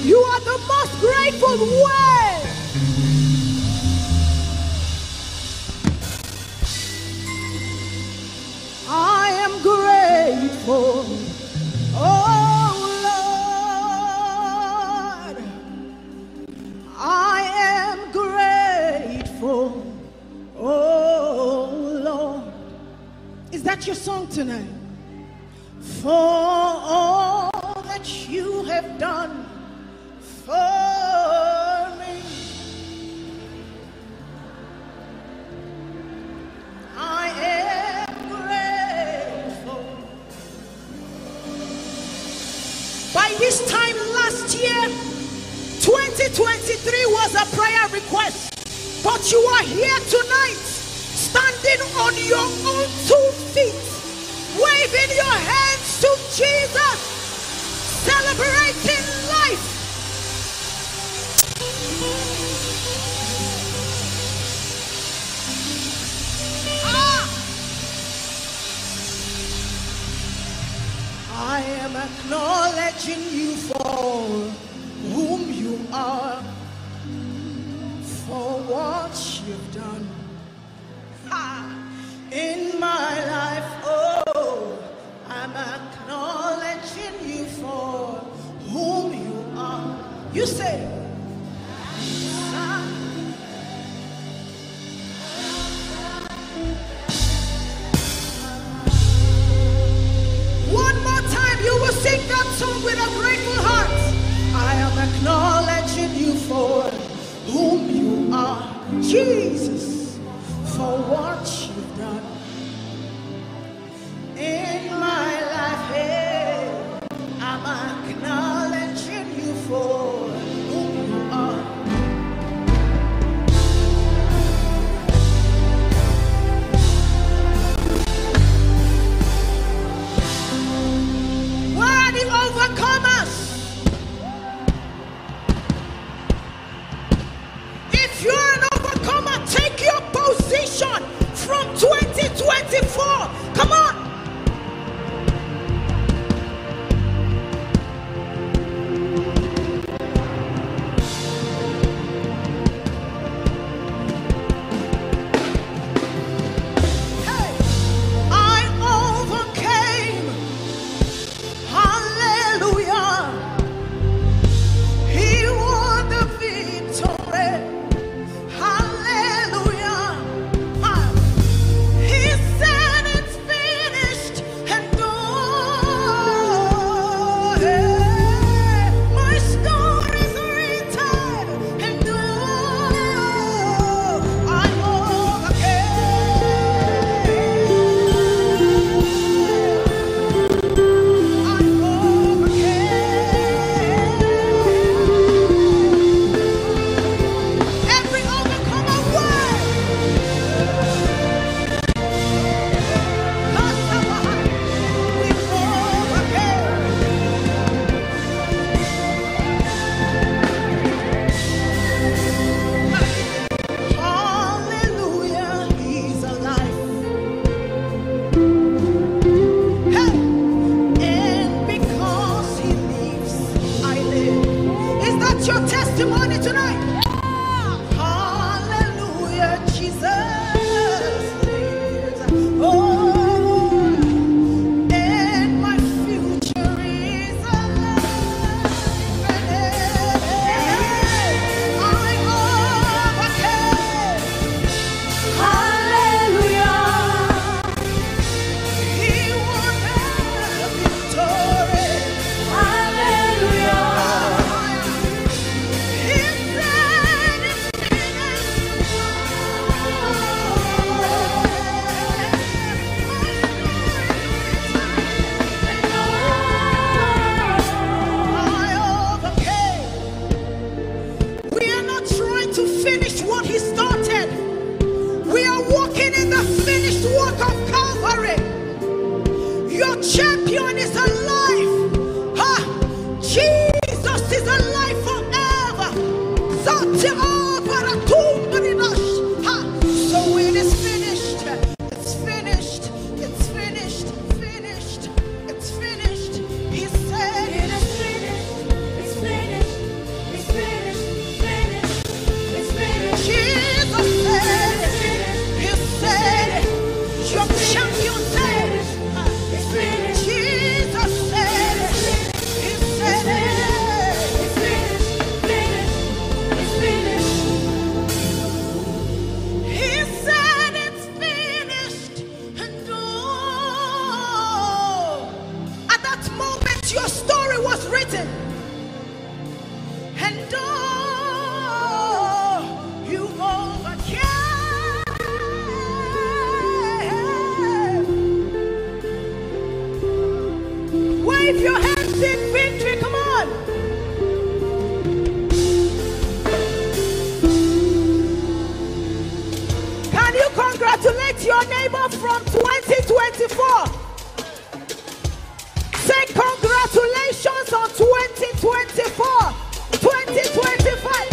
You are the most grateful way. I am grateful. Oh Lord, I am grateful. Oh Lord. Is that your song tonight? For all that you have done for me. I am grateful. By this time last year, 2023 was a prayer request, but you are here tonight, standing on your own 2 feet, waving your hands to Jesus, celebrating life. I am acknowledging you for whom you are, for what you've done in my life. Oh, I'm acknowledging you for whom you are. You say, one more time, you will sing that song with a grateful heart. I am acknowledging you for whom you are, Jesus, for what you've done in my life. Hey, I'm acknowledging you for whom you are. Where are the overcomers? If you're an overcomer, take your position from 2024. Come on. Hey, I overcame. Hallelujah. He won the victory. Hallelujah. He said it's finished, and oh, my story is written, and oh, I every overcomer word. Hallelujah, he's alive. Hey, and because he lives, I live. Is that your testimony tonight? Hallelujah, Jesus lives. Oh, and my future is alive. I overcame. Hallelujah. He won the victory. Hallelujah. He said it's I overcame. We are not trying to finish what he started. We are walking in the finished work of Calvary. Your champion is alive. Jesus is alive forever. So it is finished. It's finished. It's finished. Finished. It's finished. He said it is finished. It's finished. Wave your hands in victory. Come on. Can you congratulate your neighbor from 2024? Say congratulations on 2024. 2025.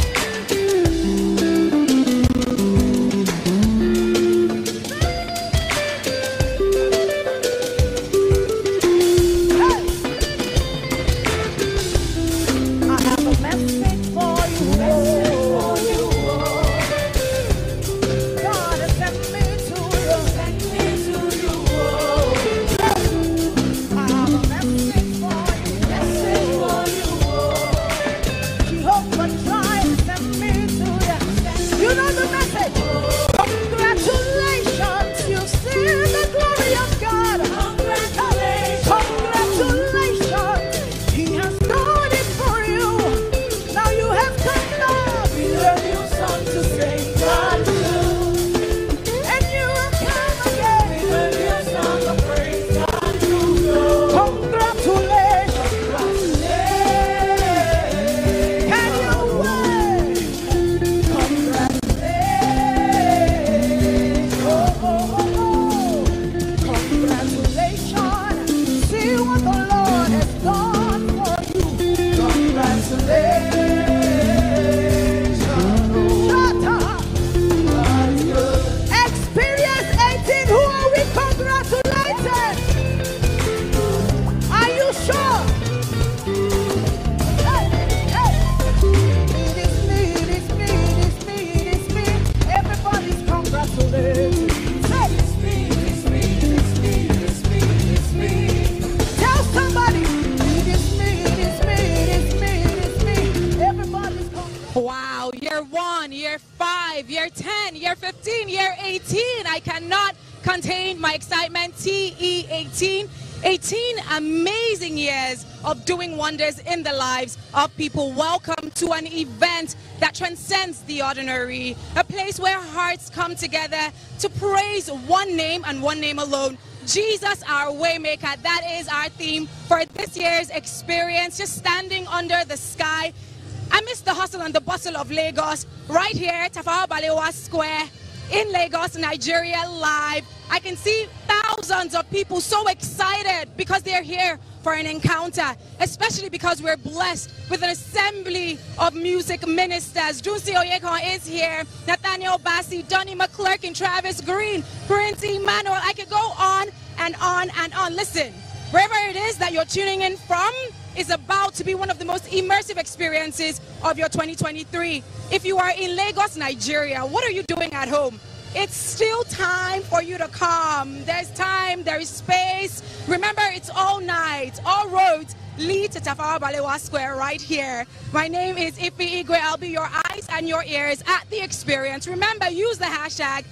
Wow, year 1, year 5, year 10, year 15, year 18. I cannot contain my excitement. TE 18. 18 amazing years of doing wonders in the lives of people. Welcome to an event that transcends the ordinary, a place where hearts come together to praise one name and one name alone, Jesus, our waymaker. That is our theme for this year's experience, just standing under the sky amidst the hustle and the bustle of Lagos, right here, Tafawa Balewa Square in Lagos, Nigeria, live. I can see thousands of people so excited because they're here for an encounter, especially because we're blessed with an assembly of music ministers. Dunsi Oyekon is here, Nathaniel Bassi, Donnie McClurkin, Travis Green, Prince Emmanuel. I could go on and on and on. Listen, wherever it is that you're tuning in from is about to be one of the most immersive experiences of your 2023. If you are in Lagos, Nigeria, what are you doing at home? It's still time for you to come. There's time, there is space. Remember, it's all night. All roads lead to Tafawa Balewa Square right here. My name is Ife Igwe. I'll be your eyes and your ears at the experience. Remember, use the hashtag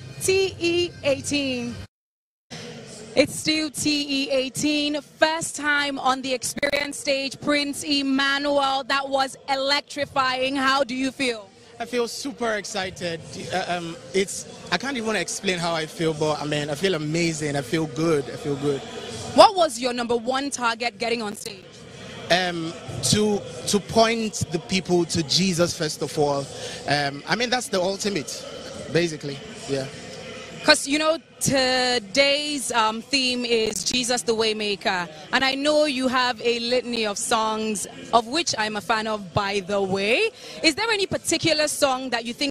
TE18. It's still TE18, first time on the experience stage. Prince Emmanuel, that was electrifying. How do you feel? I feel super excited. I can't even explain how I feel, but I mean, I feel amazing. I feel good. I feel good. What was your #1 target getting on stage? To point the people to Jesus first of all. I mean, that's the ultimate, basically. Yeah. Because, you know, today's theme is Jesus the Waymaker. And I know you have a litany of songs, of which I'm a fan of, by the way. Is there any particular song that you think